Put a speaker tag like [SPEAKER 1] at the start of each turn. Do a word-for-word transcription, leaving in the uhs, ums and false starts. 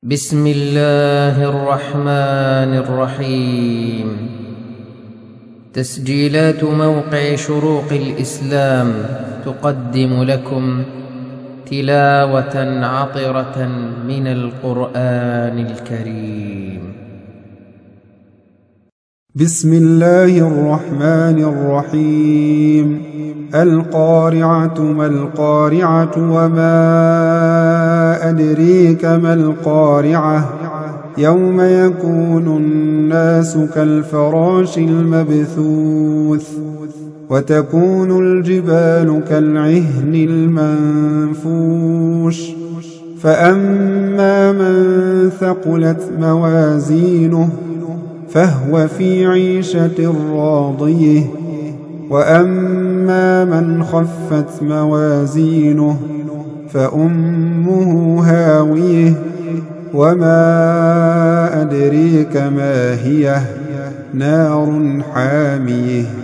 [SPEAKER 1] بسم الله الرحمن الرحيم. تسجيلات موقع شروق الإسلام تقدم لكم تلاوة عطرة من القرآن الكريم.
[SPEAKER 2] بسم الله الرحمن الرحيم. القارعة ما القارعة وما أدريك ما القارعة يوم يكون الناس كالفراش المبثوث وتكون الجبال كالعهن المنفوش فأما من ثقلت موازينه فهو في عيشة راضية وأما من خفت موازينه فأمه هاوية وما أدريك ما هي نار حامية.